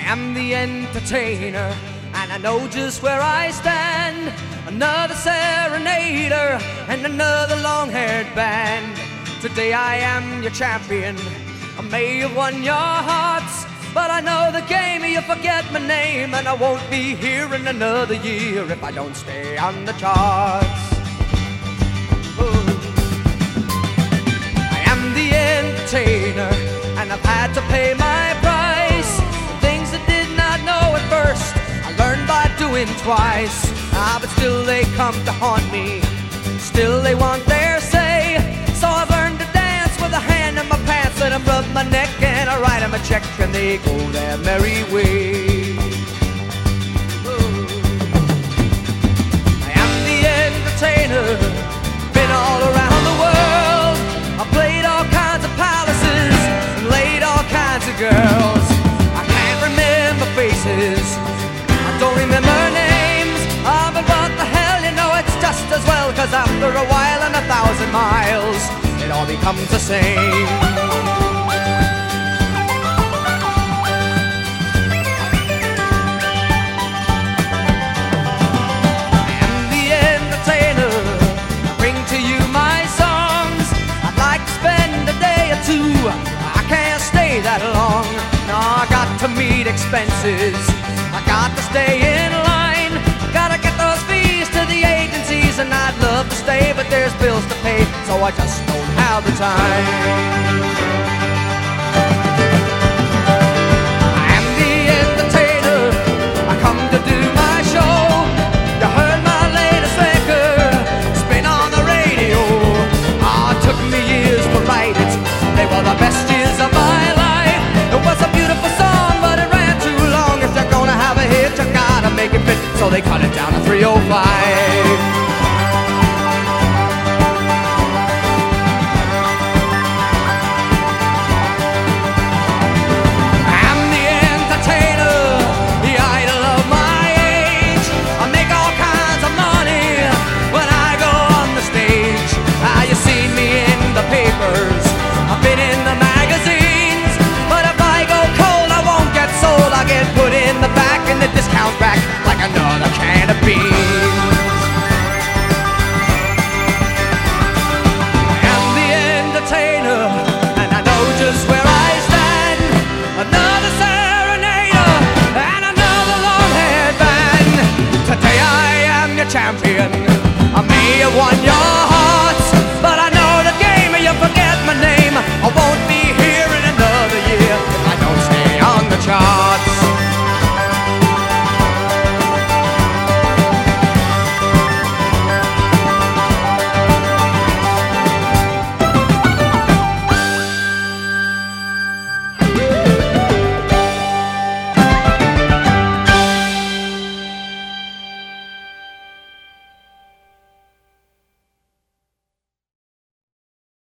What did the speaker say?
am the entertainer, and I know just where I stand. Another serenader and another long-haired band. Today I am your champion. I may have won your hearts, but I know the game. You forget my name, and I won't be here in another year if I don't stay on the charts. Ooh. I am the entertainer, and I've had to pay my price. Things I did not know at first, I learned by doing twice. But still they come to haunt me, still they want their say. So I've learned to dance with a hand in my pants, and I rub my neck and I write them a check, and they go their merry way. Ooh. I am the entertainer, been all around the world. I played all kinds of palaces and laid all kinds of girls. I can't remember faces, I don't remember names. But what the hell, you know it's just as well, 'cause after a while and 1,000 miles, it all becomes the same. I am the entertainer, I bring to you my songs. I'd like to spend a day or two, I can't stay that long. No, I got to meet expenses, I got to stay in line, gotta get those fees to the agencies, and I'd love to stay, but there's bills to pay, so I just don't have the time. I am the entertainer, I come to do my show. You heard my latest record, it's been on the radio. It took me years to write it, they were the best years of my life. It was a beautiful song, but it ran too long. If you're gonna have a hit, you gotta make it fit, so they cut it down to 305.